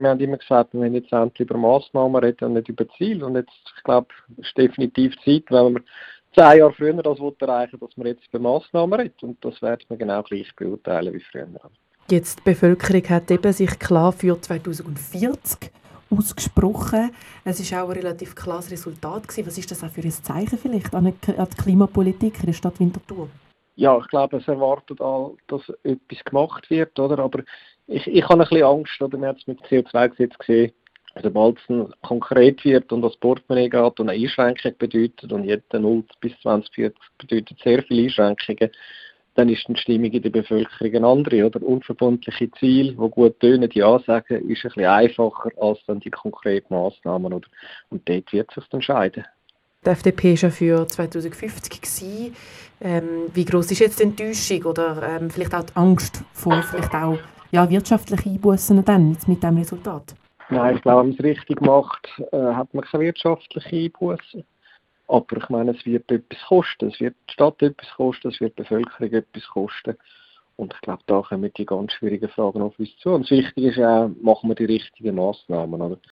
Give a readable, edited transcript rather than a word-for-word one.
Wir haben immer gesagt, wir wollen jetzt endlich über Massnahmen reden und nicht über Ziele. Und jetzt, ich glaube, es ist definitiv Zeit, wenn wir 10 Jahre früher das erreichen, dass wir jetzt über Massnahmen reden. Und das werden wir genau gleich beurteilen wie früher. Jetzt die Bevölkerung hat eben sich klar für 2040 ausgesprochen. Es war auch ein relativ klares Resultat gewesen. Was ist das auch für ein Zeichen vielleicht an die Klimapolitik in der Stadt Winterthur? Ja, ich glaube, es erwartet all, dass etwas gemacht wird, oder? Aber ich habe ein bisschen Angst, oder? Wir haben es mit dem CO2-Gesetz gesehen, sobald es dann konkret wird und das Portemonnaie geht und eine Einschränkung bedeutet und jetzt 0 bis 2040 bedeutet sehr viele Einschränkungen, dann ist die Stimmung in der Bevölkerung eine andere, oder? Unverbindliche Ziele, die gut tönen, die Ansagen, ist ein bisschen einfacher als dann die konkreten Massnahmen, oder? Und dort wird es sich entscheiden. Die FDP war ja für 2050. Wie gross ist jetzt die Enttäuschung oder vielleicht auch die Angst vor vielleicht auch wirtschaftlichen Einbußen dann jetzt mit diesem Resultat? Nein, ich glaube, wenn man es richtig macht, hat man keine wirtschaftliche Einbußen. Aber ich meine, es wird etwas kosten. Es wird die Stadt etwas kosten, es wird die Bevölkerung etwas kosten. Und ich glaube, da kommen die ganz schwierigen Fragen auf uns zu. Und das Wichtige ist auch, machen wir die richtigen Massnahmen, oder?